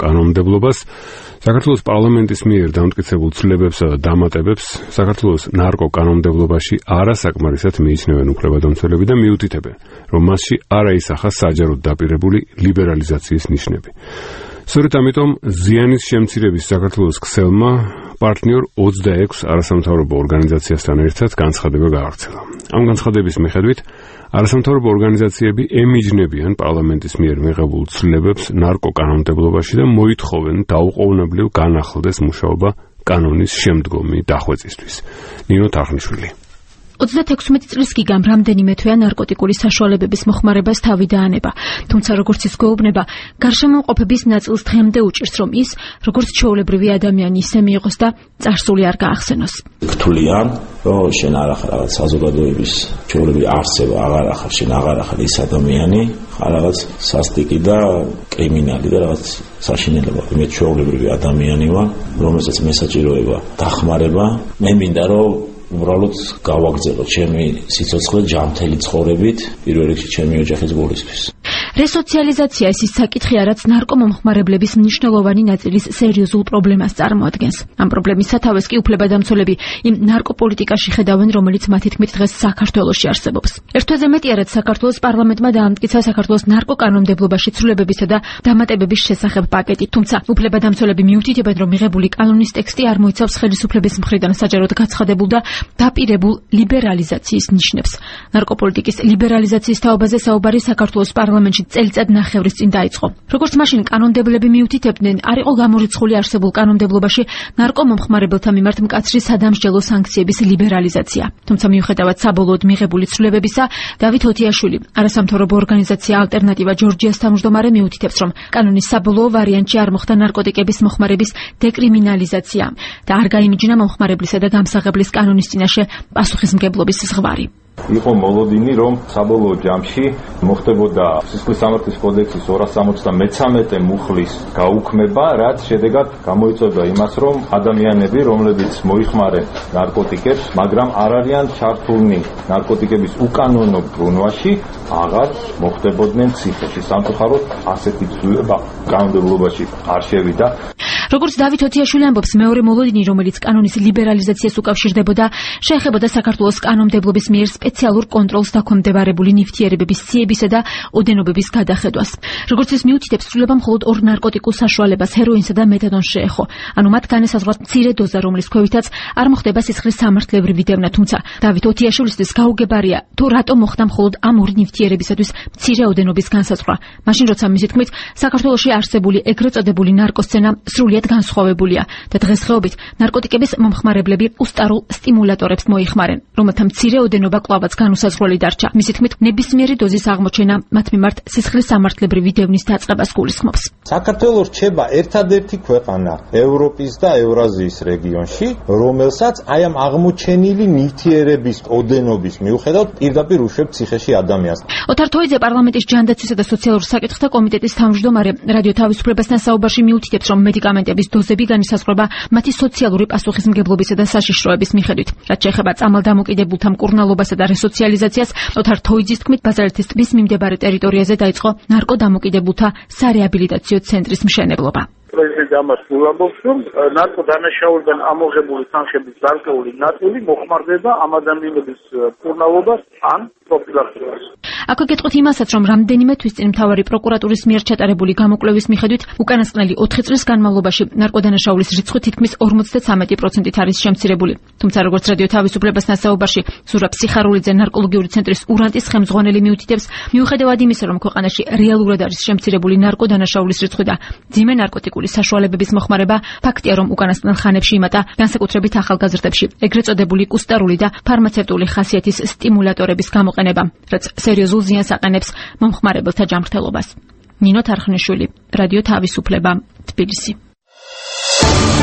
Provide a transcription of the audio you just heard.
კანონმდებლობას, საქართველოს პარლამენტის მიერ დამტკიცებულ ცვლილებებსა და დამატებებს საქართველოს ნარკოკანონმდებლობაში არასაკმარისად მიიჩნევენ უფლებადამცველები და მიუთითებენ, რომ მასში არ აისახა საჯაროდ დაპირებული ლიბერალიზაციის ნიშნები. სწორედ ამიტომ ზიანის შემცირების საქართველოს ქსელმა პარტნიორ 26 არასამთავრობო ორგანიზაციასთან ერთად განცხადება გაავრცელა. ამ განცხადების მიხედვით არასამთავრობო ორგანიზაციები ემიჯნებიან პარლამენტის მიერ მიღებულ ცვლილებებს ნარკოკანონმდებლობაში და მოითხოვენ დაუყოვნებლივ განახლდეს მუშაობა კანონის შემდგომი დახვეწისთვის. ნინო თარხნიშვილი. 36 წლის გიგამ რამდენიმე თვეა ნარკოტიკული საშუალებების მოხმარებას თავი დაანება. თუმცა როგორც ის გვეუბნება, გარშემოყოფების ნაწილს დღემდე უჭირს, რომ ის, როგორც ჩვეულებრივი ადამიანი ისე მიიღოს და წარსული არ გაახსენოს. გთვლიან, რომ შენ არ ახარ რაღაც საზოგადოების ჩვეულებრივი არსება, აღარ ახარ, შენ აღარ ახარ ის ადამიანი, ხარ რაღაც სასტიკი და კრიმინალი და რაღაც საშინელება. მე ჩვეულებრივი ადამიანი ვარ, რომელსაც მესაჭიროება დახმარება. მე მინდა რომ უბრალოდ გავაგრძელოთ ჩემი სიცოცხლე ჯანმრთელი ცხოვრებით, პირველ რიგში ჩემი ოჯახის გულისთვის. რესოციალიზაცია ის საკითხია, რაც ნარკომომხმარებლების მნიშვნელოვანი ნაწილის სერიოზულ პრობლემას წარმოადგენს. ამ პრობლემის სათავეს კი უფლებადამცველები იმ ნარკოპოლიტიკაში ხედავენ, რომელიც მათი თქმით დღეს საქართველოში არსებობს. ერთ თვეზე მეტია, რაც საქართველოს პარლამენტმა დაამტკიცა საქართველოს ნარკოკანონმდებლობაში ცვლილებებისა და დამატებების შესახებ პაკეტი. თუმცა უფლებადამცველები მიუთითებენ, რომ მიღებული კანონის ტექსტი არ მოიცავს ხელისუფლების მხრიდან საჯაროდ გაცხადებულ და დაპირებულ ლიბერალიზაციის ნიშნებს. ნარკოპოლიტიკის ლიბერალიზაციის თაობაზე საუბარი საქართველოს პარლამენტში წელიწად ნახევრის წინ დაიწყო. როგორც მაშინ კანონმდებლები მიუთითებდნენ, არ იყო გამორიცხული არსებულ კანონმდებლობაში ნარკომომხმარებელთა მიმართ მკაცრი სადამსჯელო სანქციების ლიბერალიზაცია. თუმცა მიუხედავად საბოლოოდ მიღებული ცვლილებებისა, დავით ოტიაშვილი, არასამთავრობო ორგანიზაცია ალტერნატივა ჯორჯიას თავმჯდომარე მიუთითებს, რომ კანონის საბოლოო ვარიანტში არ მოხდა ნარკოტიკების მოხმარების დეკრიმინალიზაცია და არ გაიმიჯნა მომხმარებლისა და გამსაღებლის კანონის წინაშე პასუხისმგებლობის ზღვარი. იყო მოლოდინი, რომ საბოლოო ჯამში მოხდებოდა სისხლის სამართლის კოდექსის 273 მუხლის გაუქმება, რაც შედეგად გამოიწვევდა იმას, რომ ადამიანები, რომლებიც მოიხმარენ ნარკოტიკებს, მაგრამ არ არიან ჩართულნი ნარკოტიკების უკანონო ბრუნვაში, აღარ მოხდებოდნენ ციხეში. სამწუხაროდ ასეთი ცვლილება კანონმდებლობაში არ შევიდა. როგორც დავით ოტიაშვილი ამბობს, მეორე მოლოდინი, რომელიც კანონის ლიბერალიზაციას უკავშირდებოდა, შეეხებოდა საქართველოს კანონმდებლობის მიერ სპეციალურ კონტროლს დაქვემდებარებული ნივთიერებების სიებისა და ოდენობების გადახედვას. როგორც ის მიუთითებს, ცვლილება მხოლოდ ორ ნარკოტიკულ საშუალებას, ჰეროინსა და მეთადონს შეეხო. ანუ მათ განესაზღვრათ მცირე დოზა, რომლის ქვევითაც არ მოხდება სისხლის სამართლებრივი დევნა. თუმცა დავით ოტიაშვილისთვის გაუგებარია, თუ რატომ მოხდა მხოლოდ ამ ორი ნივთიერებისათვის მცირე ოდენობის განსაზღვრა. მაშინ, როცა მისი თქმით, საქართველოში არსებული ეგრეთ წოდებული ნარკოსცენა სრულიად განსხვავებულია და დღესდღეობით ნარკოტიკების მომხმარებლები უსტარულ სტიმულატორებს მოიხმარენ, რომელთა მცირე ოდენობა კლავაც განუსაზღვრელი დარჩა. მისი თქმით, ნებისმიერი დოზის აღმოჩენა მათ მიმართ სისხლის სამართლებრივი დევნის დაწყებას გულისხმობს. საქართველო რჩება ერთადერთი ქვეყანა ევროპის და ევრაზიის რეგიონში, რომელსაც აი ამ აღმოჩენილი ნივთიერების ოდენობის მიუხედავად პირდაპირ უშვებს ციხეში ადამიანს. ოთარ თოიძე პარლამენტის ჯანდაცვისა და სოციალურ საკითხთა კომიტეტის თავმჯდომარე რადიო თავისუფლებასთან საუბარში მიუთითებს, რომ მედიკამენტების დოზები განისაზღვრება მათი სოციალური პასუხისმგებლობისა და საშიშროების მიხედვით. რაც შეეხება წამალდამოკიდებულთა მკურნალობასა და რესოციალიზაციას, ოთარ თოიძის თქმით, ბაზალეთის ტბის მიმდებარე ტერიტორიაზე დაიწყო ნარკოდამოკიდებულთა სარეაბილიტაციო ცენტრის მშენებლობა. პრეზიდენტი ამას უამბობს, რომ ნარკოდანაშაულიდან ამოღებული თანხების გარკვეული ნაწილი მოხმარდება ამ ადამიანების მკურნალობას ან პროფილაქტიკას. აქვე გეტყვით იმასაც, რომ რამდენიმე თვის წინ მთავარი პროკურატურის მიერ ჩატარებული გამოკვლევის მიხედვით უკანასკნელი 4 წლის განმავლობაში ნარკოდანაშაულის რიცხვი თითქმის 53%-ით არის შემცირებული. თუმცა როგორც რადიო თავისუფლებასთან საუბარში ზურაბ სიხარულიძე ნარკოლოგიური ცენტრის ურანტის ხელმძღვანელი მიუთითებს, მიუხედავად იმისა, რომ ქვეყანაში რეალურად არის შემცირებული ნარკოდანაშაულის რიცხვი და ძიმე ნარკოტიკული საშუალებების მოხმარება, ფაქტია, რომ უკანასკნელ ხანებში იმატა განსაკუთრებით ახალგაზრდებში ეგრეთ წოდებული კუსტარული და ფარმაცევტული ხასიათის სტიმულატორების გამოყენება, რაც სერიოზულ ზიანს აყენებს მომხმარებელთა ჯანმრთელობას. ნინო თარხნიშვილი, რადიო თავისუფლება, თბილისი.